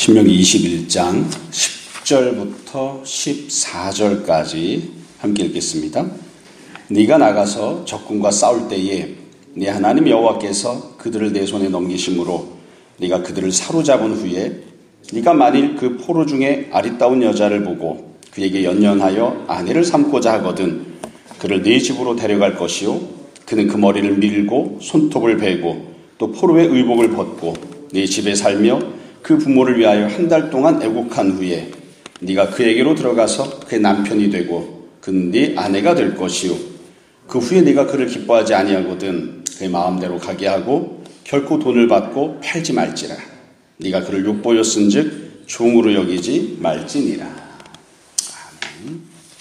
신명기 21장 10절부터 14절까지 함께 읽겠습니다. 네가 나가서 적군과 싸울 때에 네 하나님 여호와께서 그들을 내 손에 넘기심으로 네가 그들을 사로잡은 후에 네가 만일 그 포로 중에 아리따운 여자를 보고 그에게 연연하여 아내를 삼고자 하거든 그를 네 집으로 데려갈 것이요 그는 그 머리를 밀고 손톱을 베고 또 포로의 의복을 벗고 네 집에 살며 그 부모를 위하여 한 달 동안 애국한 후에 네가 그에게로 들어가서 그의 남편이 되고 그는 네 아내가 될 것이요 그 후에 네가 그를 기뻐하지 아니하거든 그의 마음대로 가게 하고 결코 돈을 받고 팔지 말지라. 네가 그를 욕보였은즉 종으로 여기지 말지니라. 아멘.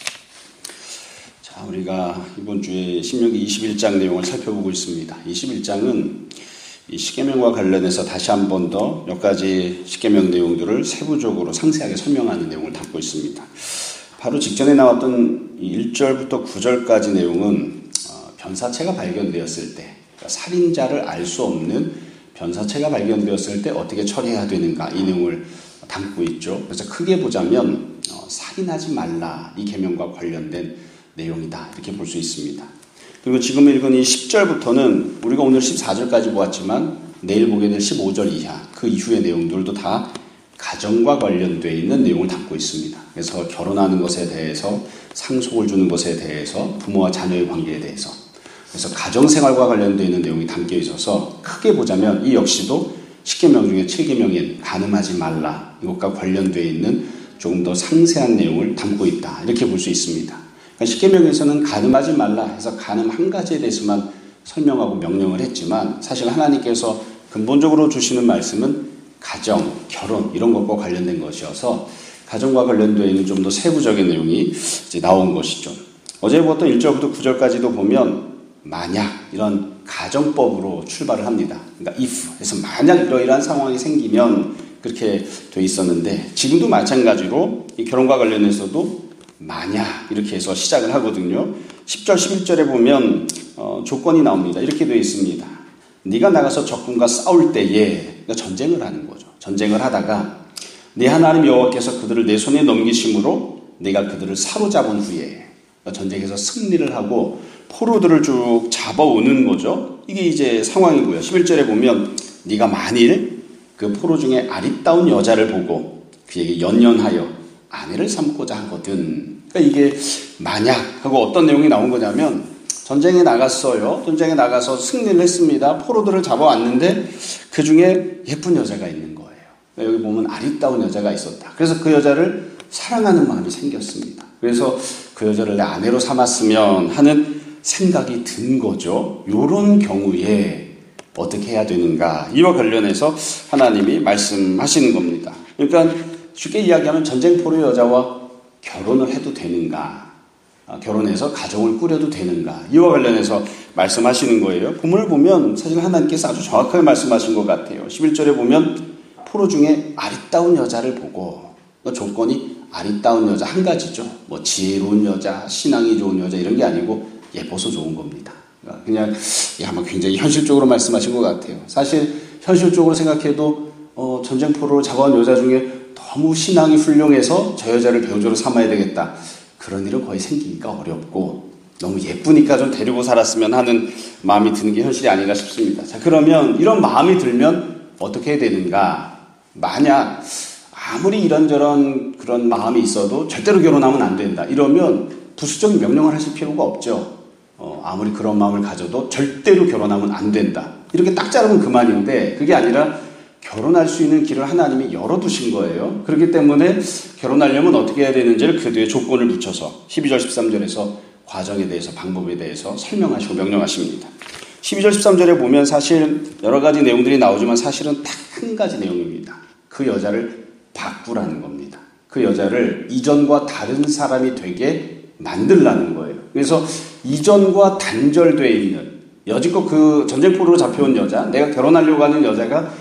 자, 우리가 이번 주에 신명기 21장 내용을 살펴보고 있습니다. 21장은 이 십계명과 관련해서 다시 한 번 더 몇 가지 십계명 내용들을 세부적으로 상세하게 설명하는 내용을 담고 있습니다. 바로 직전에 나왔던 1절부터 9절까지 내용은 변사체가 발견되었을 때, 그러니까 살인자를 알 수 없는 변사체가 발견되었을 때 어떻게 처리해야 되는가 이 내용을 담고 있죠. 그래서 크게 보자면 살인하지 말라 이 계명과 관련된 내용이다 이렇게 볼 수 있습니다. 그리고 지금 읽은 이 10절부터는 우리가 오늘 14절까지 보았지만 내일 보게 될 15절 이하 그 이후의 내용들도 다 가정과 관련되어 있는 내용을 담고 있습니다. 그래서 결혼하는 것에 대해서 상속을 주는 것에 대해서 부모와 자녀의 관계에 대해서 그래서 가정생활과 관련되어 있는 내용이 담겨 있어서 크게 보자면 이 역시도 10계명 중에 7계명인 간음하지 말라 이것과 관련되어 있는 조금 더 상세한 내용을 담고 있다 이렇게 볼 수 있습니다. 10계명에서는 간음하지 말라 해서 간음 한 가지에 대해서만 설명하고 명령을 했지만 사실 하나님께서 근본적으로 주시는 말씀은 가정, 결혼 이런 것과 관련된 것이어서 가정과 관련되어 있는 좀 더 세부적인 내용이 이제 나온 것이죠. 어제 보았던 1절부터 9절까지도 보면 만약 이런 가정법으로 출발을 합니다. 그러니까 if 해서 만약 이러이러한 상황이 생기면 그렇게 돼 있었는데 지금도 마찬가지로 이 결혼과 관련해서도 만약 이렇게 해서 시작을 하거든요. 10절 11절에 보면 조건이 나옵니다. 이렇게 되어 있습니다. 네가 나가서 적군과 싸울 때에 그러니까 전쟁을 하는 거죠. 전쟁을 하다가 네 하나님 여호와께서 그들을 내 손에 넘기심으로 네가 그들을 사로잡은 후에 그러니까 전쟁에서 승리를 하고 포로들을 쭉 잡아오는 거죠. 이게 이제 상황이고요. 11절에 보면 네가 만일 그 포로 중에 아리따운 여자를 보고 그에게 연연하여 아내를 삼고자 하거든. 그러니까 이게 만약 하고 어떤 내용이 나온 거냐면 전쟁에 나갔어요. 전쟁에 나가서 승리를 했습니다. 포로들을 잡아왔는데 그 중에 예쁜 여자가 있는 거예요. 그러니까 여기 보면 아리따운 여자가 있었다. 그래서 그 여자를 사랑하는 마음이 생겼습니다. 그래서 그 여자를 내 아내로 삼았으면 하는 생각이 든 거죠. 이런 경우에 어떻게 해야 되는가 이와 관련해서 하나님이 말씀하시는 겁니다. 그러니까 쉽게 이야기하면 전쟁포로 여자와 결혼을 해도 되는가, 결혼해서 가정을 꾸려도 되는가 이와 관련해서 말씀하시는 거예요. 본문을 보면 사실 하나님께서 아주 정확하게 말씀하신 것 같아요. 11절에 보면 포로 중에 아리따운 여자를 보고 조건이 아리따운 여자 한 가지죠. 뭐 지혜로운 여자, 신앙이 좋은 여자 이런 게 아니고 예뻐서 좋은 겁니다. 그냥 아마 굉장히 현실적으로 말씀하신 것 같아요. 사실 현실적으로 생각해도 전쟁포로로 잡아온 여자 중에 너무 신앙이 훌륭해서 저 여자를 배우자로 삼아야 되겠다. 그런 일은 거의 생기기가 어렵고 너무 예쁘니까 좀 데리고 살았으면 하는 마음이 드는 게 현실이 아닌가 싶습니다. 자, 그러면 이런 마음이 들면 어떻게 해야 되는가? 만약 아무리 이런저런 그런 마음이 있어도 절대로 결혼하면 안 된다. 이러면 부수적인 명령을 하실 필요가 없죠. 아무리 그런 마음을 가져도 절대로 결혼하면 안 된다. 이렇게 딱 자르면 그만인데 그게 아니라 결혼할 수 있는 길을 하나님이 열어두신 거예요. 그렇기 때문에 결혼하려면 어떻게 해야 되는지를 그 뒤에 조건을 붙여서 12절 13절에서 과정에 대해서 방법에 대해서 설명하시고 명령하십니다. 12절 13절에 보면 사실 여러 가지 내용들이 나오지만 사실은 딱 한 가지 내용입니다. 그 여자를 바꾸라는 겁니다. 그 여자를 이전과 다른 사람이 되게 만들라는 거예요. 그래서 이전과 단절되어 있는 여지껏 그 전쟁포로로 잡혀온 여자, 내가 결혼하려고 하는 여자가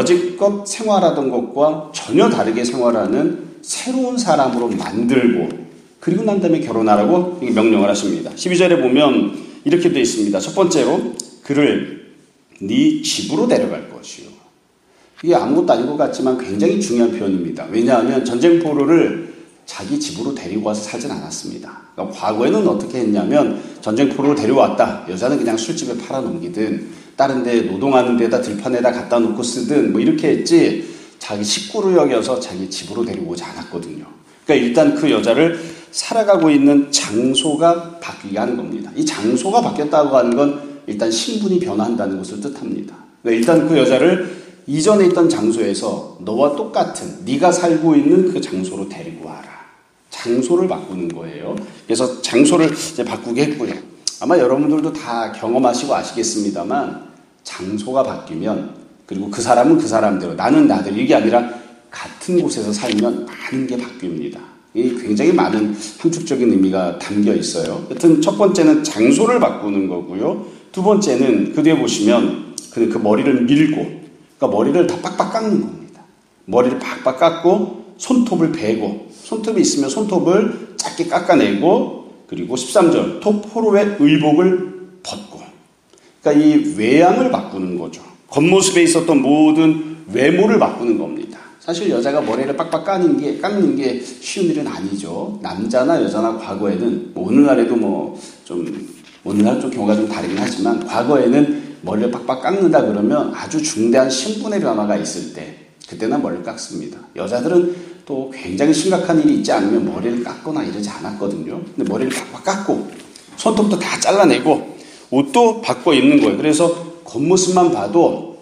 여지껏 생활하던 것과 전혀 다르게 생활하는 새로운 사람으로 만들고 그리고 난 다음에 결혼하라고 명령을 하십니다. 12절에 보면 이렇게 되어 있습니다. 첫 번째로 그를 네 집으로 데려갈 것이요. 이게 아무것도 아닌 것 같지만 굉장히 중요한 표현입니다. 왜냐하면 전쟁포로를 자기 집으로 데리고 와서 살진 않았습니다. 그러니까 과거에는 어떻게 했냐면 전쟁포로를 데려왔다. 여자는 그냥 술집에 팔아넘기든 다른 데 노동하는 데다 들판에다 갖다 놓고 쓰든 뭐 이렇게 했지 자기 식구로 여겨서 자기 집으로 데리고 오지 않았거든요. 그러니까 일단 그 여자를 살아가고 있는 장소가 바뀌게 하는 겁니다. 이 장소가 바뀌었다고 하는 건 일단 신분이 변화한다는 것을 뜻합니다. 그러니까 일단 그 여자를 이전에 있던 장소에서 너와 똑같은 네가 살고 있는 그 장소로 데리고 와라. 장소를 바꾸는 거예요. 그래서 장소를 이제 바꾸게 했고요. 아마 여러분들도 다 경험하시고 아시겠습니다만 장소가 바뀌면 그리고 그 사람은 그 사람대로 나는 나대로 이게 아니라 같은 곳에서 살면 많은 게 바뀝니다. 이 굉장히 많은 함축적인 의미가 담겨 있어요. 여튼 첫 번째는 장소를 바꾸는 거고요. 두 번째는 그 뒤에 보시면 그 머리를 밀고 그러니까 머리를 다 빡빡 깎는 겁니다. 머리를 빡빡 깎고 손톱을 베고 손톱이 있으면 손톱을 짧게 깎아내고 그리고 13절 토포로의 의복을 벗고 그러니까 이 외양을 바꾸는 거죠. 겉모습에 있었던 모든 외모를 바꾸는 겁니다. 사실 여자가 머리를 빡빡 깎는 게 쉬운 일은 아니죠. 남자나 여자나 과거에는 오늘날에도 오늘날 좀 경우가 좀 다르긴 하지만 과거에는 머리를 빡빡 깎는다 그러면 아주 중대한 신분의 변화가 있을 때 그때는 머리를 깎습니다. 여자들은 또 굉장히 심각한 일이 있지 않으면 머리를 깎거나 이러지 않았거든요. 근데 머리를 빡빡 깎고 손톱도 다 잘라내고 옷도 바꿔 입는 거예요. 그래서 겉모습만 봐도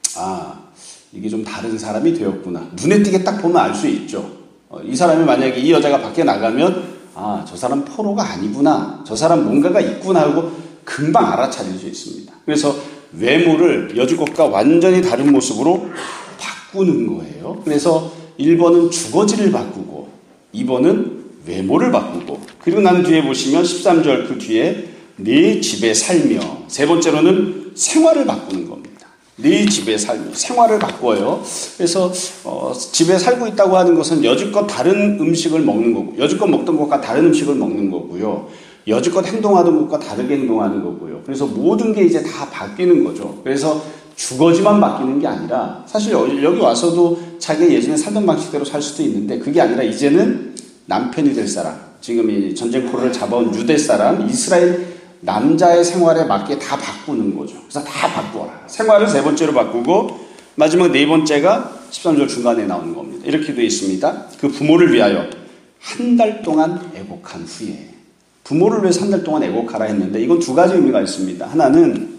이게 좀 다른 사람이 되었구나. 눈에 띄게 딱 보면 알 수 있죠. 이 사람이 만약에 이 여자가 밖에 나가면 저 사람 포로가 아니구나. 저 사람 뭔가가 있구나 하고 금방 알아차릴 수 있습니다. 그래서 외모를 여지껏과 완전히 다른 모습으로 바꾸는 거예요. 그래서 1번은 주거지를 바꾸고 2번은 외모를 바꾸고 그리고 난 뒤에 보시면 13절 그 뒤에 네 집에 살며 세 번째로는 생활을 바꾸는 겁니다. 네 집에 살며 생활을 바꿔요. 그래서 집에 살고 있다고 하는 것은 여지껏 다른 음식을 먹는 거고 여지껏 먹던 것과 다른 음식을 먹는 거고요. 여지껏 행동하던 것과 다르게 행동하는 거고요. 그래서 모든 게 이제 다 바뀌는 거죠. 그래서 주거지만 바뀌는 게 아니라 사실 여기 와서도 자기가 예전에 살던 방식대로 살 수도 있는데 그게 아니라 이제는 남편이 될 사람 지금 이 전쟁포로를 잡아온 유대 사람 이스라엘 남자의 생활에 맞게 다 바꾸는 거죠. 그래서 다 바꿔라. 생활을 세 번째로 바꾸고 마지막 네 번째가 13절 중간에 나오는 겁니다. 이렇게 되어 있습니다. 그 부모를 위하여 한 달 동안 애곡한 후에 부모를 위해서 한 달 동안 애곡하라 했는데 이건 두 가지 의미가 있습니다. 하나는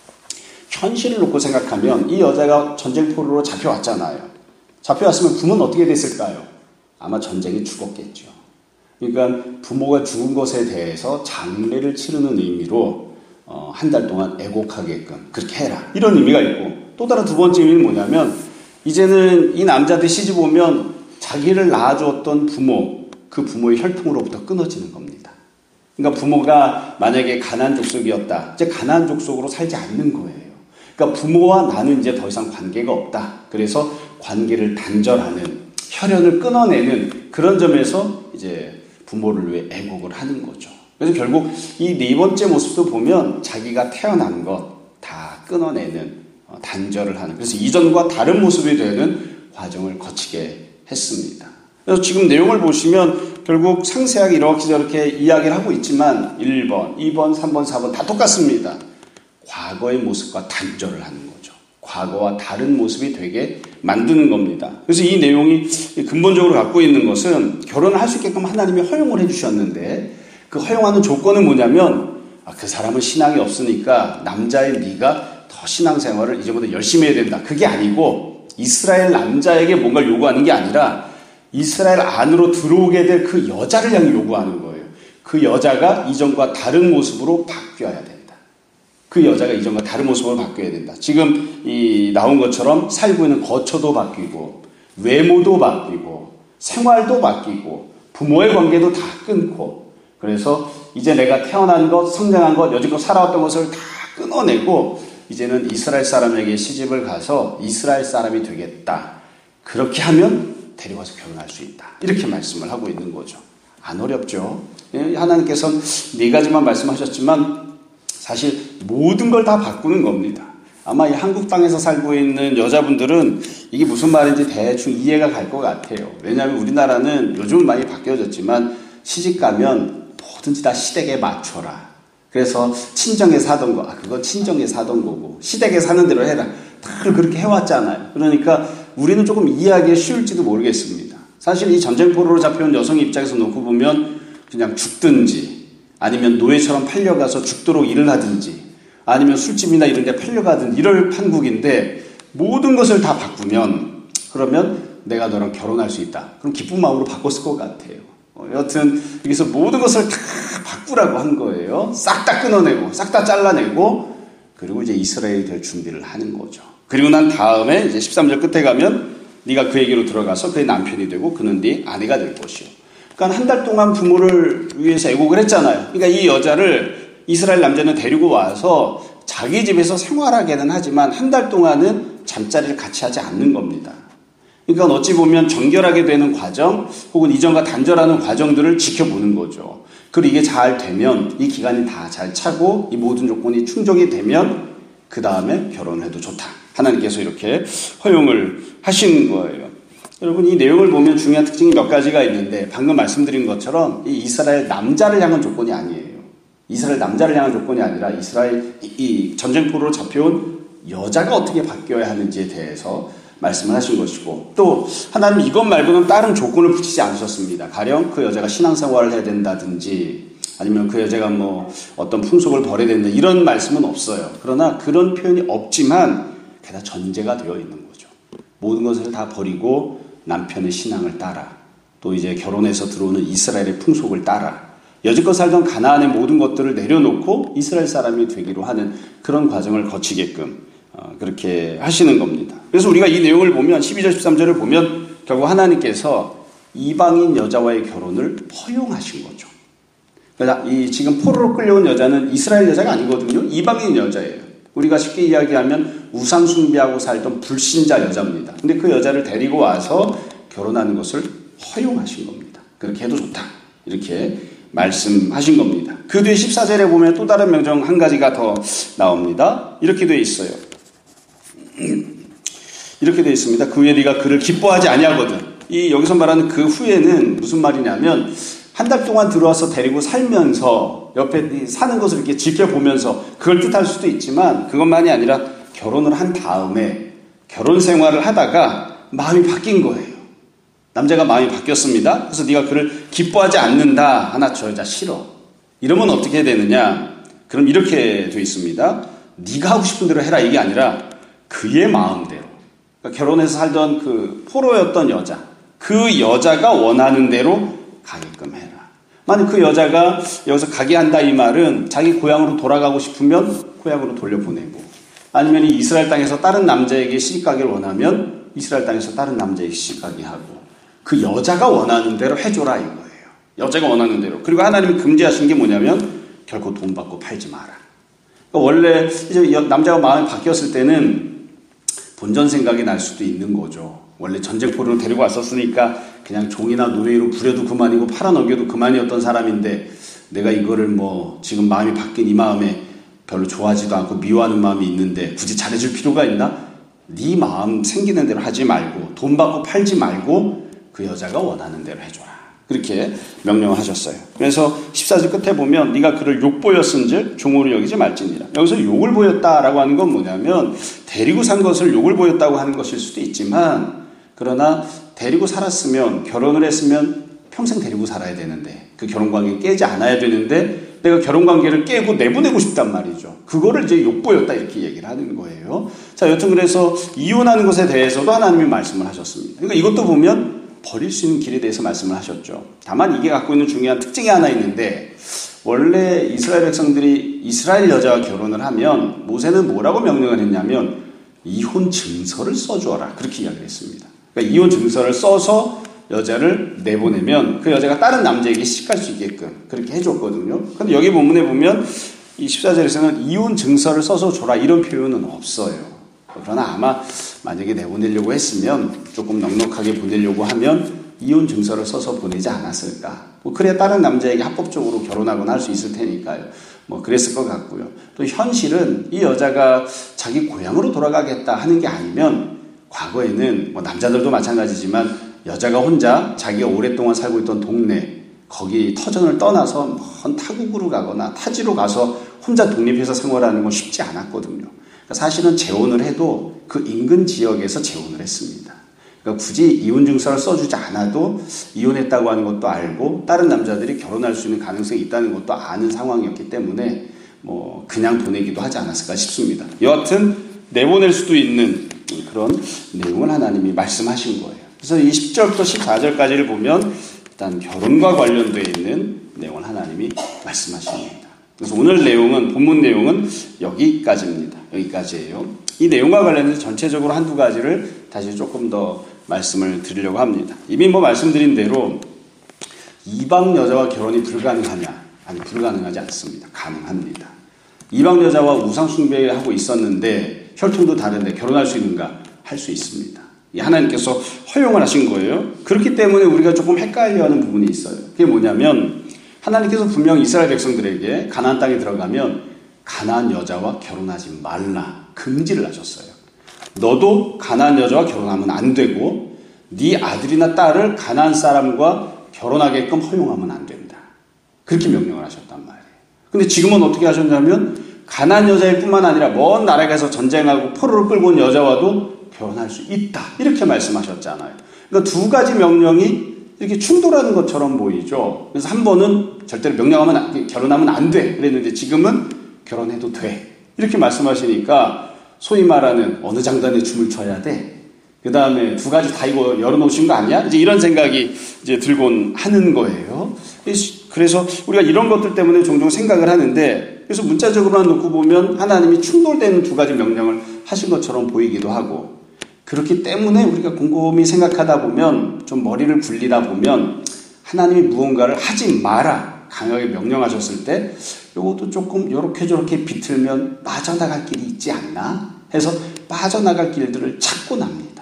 현실을 놓고 생각하면 이 여자가 전쟁포로로 잡혀왔잖아요. 잡혀왔으면 부모는 어떻게 됐을까요? 아마 전쟁에 죽었겠죠. 그러니까 부모가 죽은 것에 대해서 장례를 치르는 의미로 한 달 동안 애곡하게끔 그렇게 해라. 이런 의미가 있고 또 다른 두 번째 의미는 뭐냐면 이제는 이 남자들 시집 오면 자기를 낳아주었던 부모 그 부모의 혈통으로부터 끊어지는 겁니다. 그러니까 부모가 만약에 가나안 족속이었다. 이제 가나안 족속으로 살지 않는 거예요. 그러니까 부모와 나는 이제 더 이상 관계가 없다. 그래서 관계를 단절하는, 혈연을 끊어내는 그런 점에서 이제 부모를 위해 애곡을 하는 거죠. 그래서 결국 이 네 번째 모습도 보면 자기가 태어난 것 다 끊어내는, 단절을 하는, 그래서 이전과 다른 모습이 되는 과정을 거치게 했습니다. 그래서 지금 내용을 보시면 결국 상세하게 이렇게 저렇게 이야기를 하고 있지만 1번, 2번, 3번, 4번 다 똑같습니다. 과거의 모습과 단절을 하는 거죠. 과거와 다른 모습이 되게 만드는 겁니다. 그래서 이 내용이 근본적으로 갖고 있는 것은 결혼을 할 수 있게끔 하나님이 허용을 해주셨는데 그 허용하는 조건은 뭐냐면 그 사람은 신앙이 없으니까 남자인 네가 더 신앙생활을 이제부터 열심히 해야 된다. 그게 아니고 이스라엘 남자에게 뭔가를 요구하는 게 아니라 이스라엘 안으로 들어오게 될 그 여자를 향해 요구하는 거예요. 그 여자가 이전과 다른 모습으로 바뀌어야 된다. 그 여자가 이전과 다른 모습으로 바뀌어야 된다. 지금 이 나온 것처럼 살고 있는 거처도 바뀌고 외모도 바뀌고 생활도 바뀌고 부모의 관계도 다 끊고 그래서 이제 내가 태어난 것, 성장한 것, 여지껏 살아왔던 것을 다 끊어내고 이제는 이스라엘 사람에게 시집을 가서 이스라엘 사람이 되겠다. 그렇게 하면 데려와서 결혼할 수 있다. 이렇게 말씀을 하고 있는 거죠. 안 어렵죠. 하나님께서는 네 가지만 말씀하셨지만 사실 모든 걸 다 바꾸는 겁니다. 아마 이 한국 땅에서 살고 있는 여자분들은 이게 무슨 말인지 대충 이해가 갈 것 같아요. 왜냐하면 우리나라는 요즘은 많이 바뀌어졌지만 시집 가면 뭐든지 다 시댁에 맞춰라. 그래서 친정에 사던 거, 그거 친정에 사던 거고 시댁에 사는 대로 해라. 다 그렇게 해왔잖아요. 그러니까 우리는 조금 이해하기가 쉬울지도 모르겠습니다. 사실 이 전쟁포로로 잡혀온 여성 입장에서 놓고 보면 그냥 죽든지 아니면 노예처럼 팔려가서 죽도록 일을 하든지 아니면 술집이나 이런 데 팔려가든지 이럴 판국인데 모든 것을 다 바꾸면 그러면 내가 너랑 결혼할 수 있다. 그럼 기쁜 마음으로 바꿨을 것 같아요. 여하튼 여기서 모든 것을 다 바꾸라고 한 거예요. 싹 다 끊어내고 싹 다 잘라내고 그리고 이제 이스라엘이 될 준비를 하는 거죠. 그리고 난 다음에 이제 13절 끝에 가면 네가 그에게로 들어가서 그의 남편이 되고 그는 네 아내가 될 것이요. 그러니까 한 달 동안 부모를 위해서 애곡을 했잖아요. 그러니까 이 여자를 이스라엘 남자는 데리고 와서 자기 집에서 생활하게는 하지만 한 달 동안은 잠자리를 같이 하지 않는 겁니다. 그러니까 어찌 보면 정결하게 되는 과정 혹은 이전과 단절하는 과정들을 지켜보는 거죠. 그리고 이게 잘 되면 이 기간이 다 잘 차고 이 모든 조건이 충족이 되면 그 다음에 결혼해도 좋다. 하나님께서 이렇게 허용을 하신 거예요. 여러분 이 내용을 보면 중요한 특징이 몇 가지가 있는데 방금 말씀드린 것처럼 이 이스라엘 남자를 향한 조건이 아니에요. 이스라엘 남자를 향한 조건이 아니라 이스라엘 이 전쟁포로로 잡혀온 여자가 어떻게 바뀌어야 하는지에 대해서 말씀을 하신 것이고 또 하나님 이것 말고는 다른 조건을 붙이지 않으셨습니다. 가령 그 여자가 신앙생활을 해야 된다든지 아니면 그 여자가 뭐 어떤 풍속을 버려야 된다 이런 말씀은 없어요. 그러나 그런 표현이 없지만 게다가 전제가 되어 있는 거죠. 모든 것을 다 버리고 남편의 신앙을 따라 또 이제 결혼해서 들어오는 이스라엘의 풍속을 따라 여지껏 살던 가나안의 모든 것들을 내려놓고 이스라엘 사람이 되기로 하는 그런 과정을 거치게끔 그렇게 하시는 겁니다. 그래서 우리가 이 내용을 보면 12절 13절을 보면 결국 하나님께서 이방인 여자와의 결혼을 허용하신 거죠. 그러니까 이 지금 포로로 끌려온 여자는 이스라엘 여자가 아니거든요. 이방인 여자예요. 우리가 쉽게 이야기하면 우상 숭배하고 살던 불신자 여자입니다. 근데 그 여자를 데리고 와서 결혼하는 것을 허용하신 겁니다. 그렇게 해도 좋다. 이렇게 말씀하신 겁니다. 그 뒤에 14절에 보면 또 다른 명령 한 가지가 더 나옵니다. 이렇게 되어 있어요. 이렇게 되어 있습니다. 그 후에 네가 그를 기뻐하지 아니하거든. 이 여기서 말하는 그 후에는 무슨 말이냐면 한 달 동안 들어와서 데리고 살면서 옆에 사는 것을 이렇게 지켜보면서 그걸 뜻할 수도 있지만 그것만이 아니라 결혼을 한 다음에 결혼 생활을 하다가 마음이 바뀐 거예요. 남자가 마음이 바뀌었습니다. 그래서 네가 그를 기뻐하지 않는다. 하나 저 여자 싫어. 이러면 어떻게 되느냐? 그럼 이렇게 되어 있습니다. 네가 하고 싶은 대로 해라 이게 아니라 그의 마음대로. 그러니까 결혼해서 살던 그 포로였던 여자. 그 여자가 원하는 대로 가게끔 해라. 만약 그 여자가 여기서 가게 한다 이 말은 자기 고향으로 돌아가고 싶으면 고향으로 돌려보내고 아니면 이 이스라엘 땅에서 다른 남자에게 시집가기를 원하면 이스라엘 땅에서 다른 남자에게 시집가게 하고 그 여자가 원하는 대로 해줘라 이거예요. 여자가 원하는 대로. 그리고 하나님이 금지하신 게 뭐냐면 결코 돈 받고 팔지 마라. 그러니까 원래 이제 남자가 마음이 바뀌었을 때는 본전 생각이 날 수도 있는 거죠. 원래 전쟁포로를 데리고 왔었으니까 그냥 종이나 노예로 부려도 그만이고 팔아넘겨도 그만이었던 사람인데 내가 이거를 뭐 지금 마음이 바뀐 이 마음에 별로 좋아하지도 않고 미워하는 마음이 있는데 굳이 잘해줄 필요가 있나? 네 마음 생기는 대로 하지 말고 돈 받고 팔지 말고 그 여자가 원하는 대로 해줘라. 그렇게 명령을 하셨어요. 그래서 14절 끝에 보면 네가 그를 욕보였은즉 종으로 여기지 말지니라. 여기서 욕을 보였다라고 하는 건 뭐냐면 데리고 산 것을 욕을 보였다고 하는 것일 수도 있지만 그러나 데리고 살았으면 결혼을 했으면 평생 데리고 살아야 되는데 그 결혼관계 깨지 않아야 되는데 내가 결혼관계를 깨고 내보내고 싶단 말이죠. 그거를 이제 욕보였다 이렇게 얘기를 하는 거예요. 자, 여튼 그래서 이혼하는 것에 대해서도 하나님이 말씀을 하셨습니다. 그러니까 이것도 보면 버릴 수 있는 길에 대해서 말씀을 하셨죠. 다만 이게 갖고 있는 중요한 특징이 하나 있는데 원래 이스라엘 백성들이 이스라엘 여자와 결혼을 하면 모세는 뭐라고 명령을 했냐면 이혼 증서를 써주어라. 그렇게 이야기를 했습니다. 그러니까 이혼 증서를 써서 여자를 내보내면 그 여자가 다른 남자에게 시집갈 수 있게끔 그렇게 해줬거든요. 그런데 여기 본문에 보면 이 14절에서는 이혼 증서를 써서 줘라 이런 표현은 없어요. 그러나 아마 만약에 내보내려고 했으면 조금 넉넉하게 보내려고 하면 이혼 증서를 써서 보내지 않았을까. 뭐 그래야 다른 남자에게 합법적으로 결혼하거나 할 수 있을 테니까요. 뭐 그랬을 것 같고요. 또 현실은 이 여자가 자기 고향으로 돌아가겠다 하는 게 아니면 과거에는 뭐 남자들도 마찬가지지만 여자가 혼자 자기가 오랫동안 살고 있던 동네 거기 터전을 떠나서 먼 타국으로 가거나 타지로 가서 혼자 독립해서 생활하는 건 쉽지 않았거든요. 그러니까 사실은 재혼을 해도 그 인근 지역에서 재혼을 했습니다. 그러니까 굳이 이혼 증서를 써주지 않아도 이혼했다고 하는 것도 알고 다른 남자들이 결혼할 수 있는 가능성이 있다는 것도 아는 상황이었기 때문에 뭐 그냥 보내기도 하지 않았을까 싶습니다. 여하튼 내보낼 수도 있는 그런 내용을 하나님이 말씀하신 거예요. 그래서 이 10절부터 14절까지를 보면 일단 결혼과 관련되어 있는 내용을 하나님이 말씀하십니다. 그래서 오늘 내용은 본문 내용은 여기까지입니다. 여기까지예요. 이 내용과 관련해서 전체적으로 한두 가지를 다시 조금 더 말씀을 드리려고 합니다. 이미 뭐 말씀드린 대로 이방 여자와 결혼이 불가능하냐? 아니, 불가능하지 않습니다. 가능합니다. 이방 여자와 우상 숭배하고 있었는데 혈통도 다른데 결혼할 수 있는가? 할 수 있습니다. 하나님께서 허용을 하신 거예요. 그렇기 때문에 우리가 조금 헷갈려하는 부분이 있어요. 그게 뭐냐면 하나님께서 분명 이스라엘 백성들에게 가나안 땅에 들어가면 가나안 여자와 결혼하지 말라 금지를 하셨어요. 너도 가나안 여자와 결혼하면 안 되고 네 아들이나 딸을 가나안 사람과 결혼하게끔 허용하면 안 된다. 그렇게 명령을 하셨단 말이에요. 근데 지금은 어떻게 하셨냐면 가나안 여자일 뿐만 아니라 먼 나라에 가서 전쟁하고 포로를 끌고 온 여자와도 결혼할 수 있다. 이렇게 말씀하셨잖아요. 그러니까 두 가지 명령이 이렇게 충돌하는 것처럼 보이죠. 그래서 한 번은 절대로 결혼하면 안 돼. 그랬는데 지금은 결혼해도 돼. 이렇게 말씀하시니까 소위 말하는 어느 장단에 춤을 춰야 돼. 그 다음에 두 가지 다 이거 열어놓으신 거 아니야? 이제 이런 생각이 이제 들곤 하는 거예요. 그래서 우리가 이런 것들 때문에 종종 생각을 하는데 그래서 문자적으로만 놓고 보면 하나님이 충돌되는 두 가지 명령을 하신 것처럼 보이기도 하고 그렇기 때문에 우리가 곰곰이 생각하다 보면 좀 머리를 굴리다 보면 하나님이 무언가를 하지 마라 강하게 명령하셨을 때 이것도 조금 요렇게 저렇게 비틀면 빠져나갈 길이 있지 않나 해서 빠져나갈 길들을 찾고 납니다.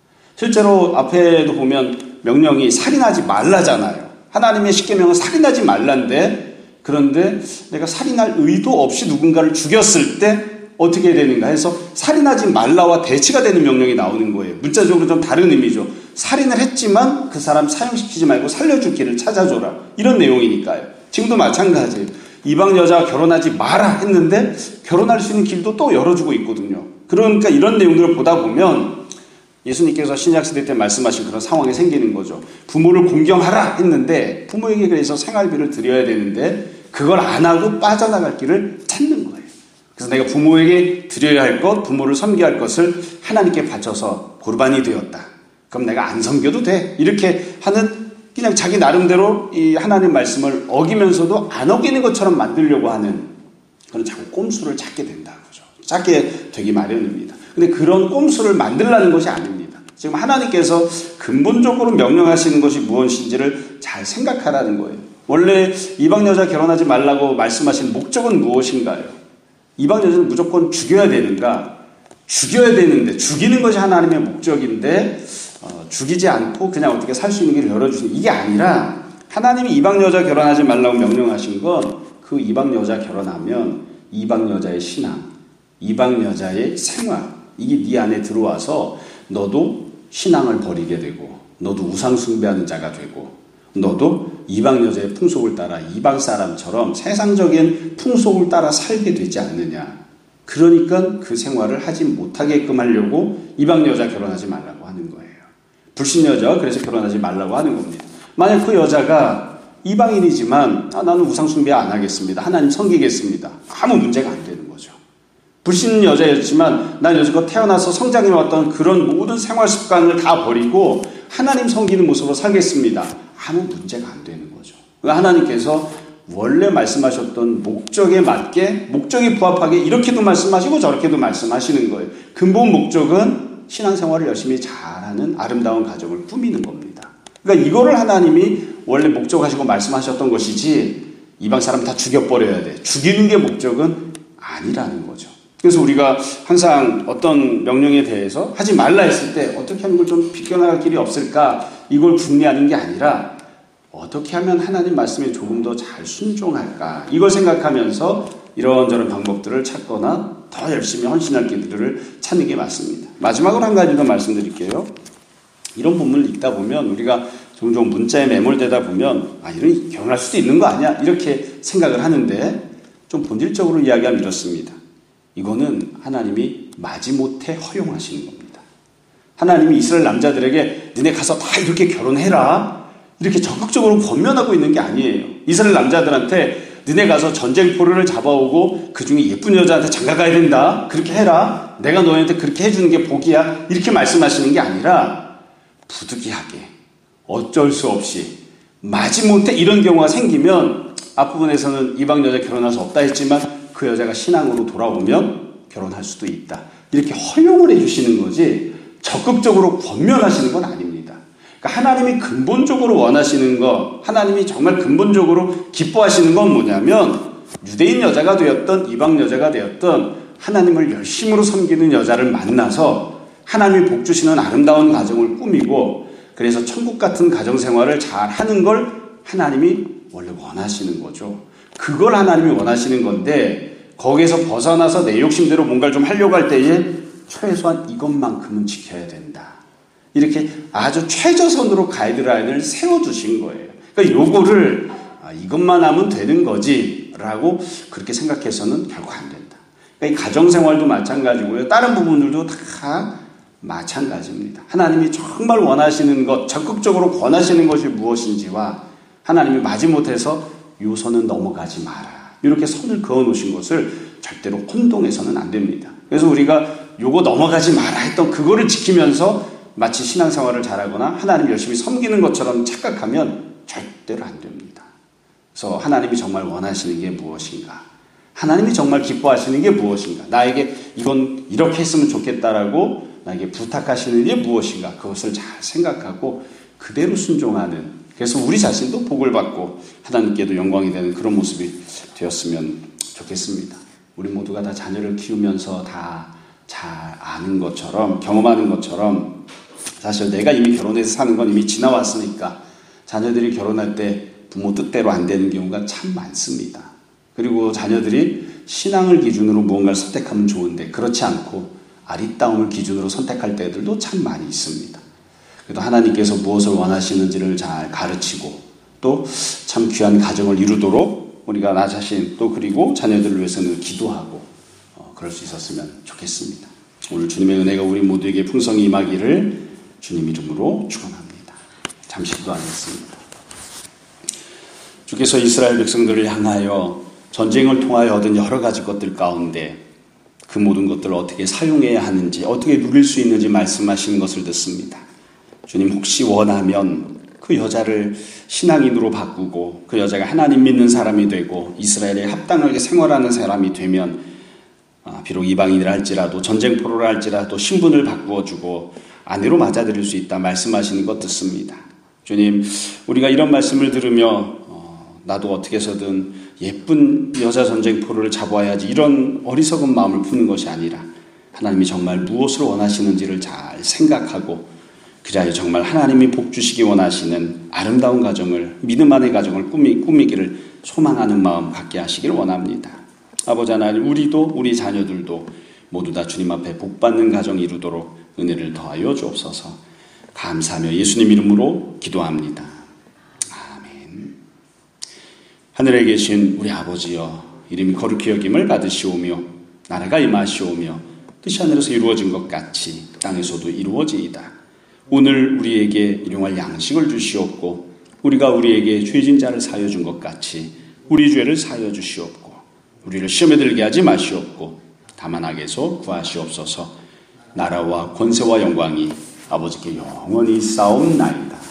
실제로 앞에도 보면 명령이 살인하지 말라잖아요. 하나님의 십계명은 살인하지 말란데 그런데 내가 살인할 의도 없이 누군가를 죽였을 때 어떻게 되는가 해서 살인하지 말라와 대치가 되는 명령이 나오는 거예요. 문자적으로 좀 다른 의미죠. 살인을 했지만 그 사람 사형시키지 말고 살려줄 길을 찾아줘라. 이런 내용이니까요. 지금도 마찬가지예요. 이방 여자와 결혼하지 마라 했는데 결혼할 수 있는 길도 또 열어주고 있거든요. 그러니까 이런 내용들을 보다 보면 예수님께서 신약시대 때 말씀하신 그런 상황이 생기는 거죠. 부모를 공경하라 했는데 부모에게 그래서 생활비를 드려야 되는데 그걸 안 하고 빠져나갈 길을 찾는 거예요. 그래서 내가 부모에게 드려야 할 것, 부모를 섬겨야 할 것을 하나님께 바쳐서 고르반이 되었다. 그럼 내가 안 섬겨도 돼. 이렇게 하는 그냥 자기 나름대로 이 하나님 말씀을 어기면서도 안 어기는 것처럼 만들려고 하는 그런 자꾸 꼼수를 찾게 된다는 거죠. 찾게 되기 마련입니다. 근데 그런 꼼수를 만들라는 것이 아닙니다. 지금 하나님께서 근본적으로 명령하시는 것이 무엇인지를 잘 생각하라는 거예요. 원래 이방 여자 결혼하지 말라고 말씀하신 목적은 무엇인가요? 이방 여자는 무조건 죽여야 되는가? 죽여야 되는데 죽이는 것이 하나님의 목적인데 죽이지 않고 그냥 어떻게 살 수 있는 길을 열어주시는 이게 아니라 하나님이 이방 여자 결혼하지 말라고 명령하신 건 그 이방 여자 결혼하면 이방 여자의 신앙, 이방 여자의 생활 이게 네 안에 들어와서 너도 신앙을 버리게 되고 너도 우상 숭배하는 자가 되고 너도 이방 여자의 풍속을 따라 이방 사람처럼 세상적인 풍속을 따라 살게 되지 않느냐. 그러니까 그 생활을 하지 못하게끔 하려고 이방 여자 결혼하지 말라고 하는 거예요. 불신 여자와 그래서 결혼하지 말라고 하는 겁니다. 만약 그 여자가 이방인이지만 나는 우상 숭배 안 하겠습니다. 하나님 섬기겠습니다. 아무 문제가 안 되는 거죠. 불신 여자였지만 난 여지껏 태어나서 성장해왔던 그런 모든 생활 습관을 다 버리고 하나님 섬기는 모습으로 살겠습니다. 아무 문제가 안 되는 거죠. 그러니까 하나님께서 원래 말씀하셨던 목적에 맞게 목적에 부합하게 이렇게도 말씀하시고 저렇게도 말씀하시는 거예요. 근본 목적은 신앙생활을 열심히 잘하는 아름다운 가정을 꾸미는 겁니다. 그러니까 이거를 하나님이 원래 목적하시고 말씀하셨던 것이지 이방 사람 다 죽여버려야 돼. 죽이는 게 목적은 아니라는 거죠. 그래서 우리가 항상 어떤 명령에 대해서 하지 말라 했을 때 어떻게 하는 걸 좀 비껴나갈 길이 없을까 이걸 궁리하는 게 아니라 어떻게 하면 하나님 말씀에 조금 더 잘 순종할까, 이걸 생각하면서 이런저런 방법들을 찾거나 더 열심히 헌신할 길들을 찾는 게 맞습니다. 마지막으로 한 가지 더 말씀드릴게요. 이런 본문을 읽다 보면 우리가 종종 문자에 매몰되다 보면 이런 결혼할 수도 있는 거 아니야? 이렇게 생각을 하는데, 좀 본질적으로 이야기하면 이렇습니다. 이거는 하나님이 마지못해 허용하시는 겁니다. 하나님이 이스라엘 남자들에게 너네 가서 다 이렇게 결혼해라, 이렇게 적극적으로 권면하고 있는 게 아니에요. 이스라엘 남자들한테 너네 가서 전쟁포를 잡아오고 그 중에 예쁜 여자한테 장가 가야 된다, 그렇게 해라, 내가 너희한테 그렇게 해주는 게 복이야, 이렇게 말씀하시는 게 아니라 부득이하게 어쩔 수 없이 마지못해 이런 경우가 생기면, 앞부분에서는 이방 여자 결혼할 수 없다 했지만 그 여자가 신앙으로 돌아오면 결혼할 수도 있다, 이렇게 허용을 해주시는 거지 적극적으로 권면하시는 건 아닙니다. 그러니까 하나님이 근본적으로 원하시는 것, 하나님이 정말 근본적으로 기뻐하시는 건 뭐냐면, 유대인 여자가 되었던 이방 여자가 되었던 하나님을 열심으로 섬기는 여자를 만나서 하나님이 복 주시는 아름다운 가정을 꾸미고, 그래서 천국 같은 가정생활을 잘 하는 걸 하나님이 원래 원하시는 거죠. 그걸 하나님이 원하시는 건데, 거기에서 벗어나서 내 욕심대로 뭔가를 좀 하려고 할 때에 최소한 이것만큼은 지켜야 된다, 이렇게 아주 최저선으로 가이드라인을 세워두신 거예요. 그러니까 요거를 이것만 하면 되는 거지 라고 그렇게 생각해서는 결코 안 된다. 그러니까 이 가정생활도 마찬가지고요, 다른 부분들도 다 마찬가지입니다. 하나님이 정말 원하시는 것, 적극적으로 권하시는 것이 무엇인지와 하나님이 마지못해서 요 선은 넘어가지 마라, 이렇게 선을 그어놓으신 것을 절대로 혼동해서는 안 됩니다. 그래서 우리가 요거 넘어가지 마라 했던 그거를 지키면서 마치 신앙생활을 잘하거나 하나님 열심히 섬기는 것처럼 착각하면 절대로 안 됩니다. 그래서 하나님이 정말 원하시는 게 무엇인가, 하나님이 정말 기뻐하시는 게 무엇인가, 나에게 이건 이렇게 했으면 좋겠다라고 나에게 부탁하시는 게 무엇인가, 그것을 잘 생각하고 그대로 순종하는, 그래서 우리 자신도 복을 받고 하나님께도 영광이 되는 그런 모습이 되었으면 좋겠습니다. 우리 모두가 다 자녀를 키우면서 다 잘 아는 것처럼, 경험하는 것처럼, 사실 내가 이미 결혼해서 사는 건 이미 지나왔으니까 자녀들이 결혼할 때 부모 뜻대로 안 되는 경우가 참 많습니다. 그리고 자녀들이 신앙을 기준으로 무언가를 선택하면 좋은데 그렇지 않고 아리따움을 기준으로 선택할 때들도 참 많이 있습니다. 그래도 하나님께서 무엇을 원하시는지를 잘 가르치고 또 참 귀한 가정을 이루도록 우리가 나 자신 또 그리고 자녀들을 위해서는 기도하고 그럴 수 있었으면 좋겠습니다. 오늘 주님의 은혜가 우리 모두에게 풍성히 임하기를 주님 이름으로 축원합니다. 잠시 기도하겠습니다. 주께서 이스라엘 백성들을 향하여 전쟁을 통하여 얻은 여러 가지 것들 가운데 그 모든 것들을 어떻게 사용해야 하는지, 어떻게 누릴 수 있는지 말씀하시는 것을 듣습니다. 주님, 혹시 원하면 그 여자를 신앙인으로 바꾸고 그 여자가 하나님 믿는 사람이 되고 이스라엘에 합당하게 생활하는 사람이 되면 비록 이방인이라 할지라도 전쟁포로라 할지라도 신분을 바꾸어주고 아내로 맞아들일 수 있다 말씀하시는 것 듣습니다. 주님, 우리가 이런 말씀을 들으며 나도 어떻게 해서든 예쁜 여자 전쟁포로를 잡아야지, 이런 어리석은 마음을 푸는 것이 아니라 하나님이 정말 무엇을 원하시는지를 잘 생각하고 그리하여 정말 하나님이 복 주시기 원하시는 아름다운 가정을, 믿음 안의 가정을 꾸미기를 소망하는 마음 갖게 하시길 원합니다. 아버지 하나님, 우리도 우리 자녀들도 모두 다 주님 앞에 복받는 가정 이루도록 은혜를 더하여 주옵소서. 감사하며 예수님 이름으로 기도합니다. 아멘. 하늘에 계신 우리 아버지여, 이름이 거룩히 여김을 받으시오며 나라가 임하시오며 뜻이 하늘에서 이루어진 것 같이 땅에서도 이루어지이다. 오늘 우리에게 일용할 양식을 주시옵고 우리가 우리에게 죄진 자를 사하여 준 것 같이 우리 죄를 사하여 주시옵고 우리를 시험에 들게 하지 마시옵고 다만 악에서 구하시옵소서. 나라와 권세와 영광이 아버지께 영원히 쌓옵나이다.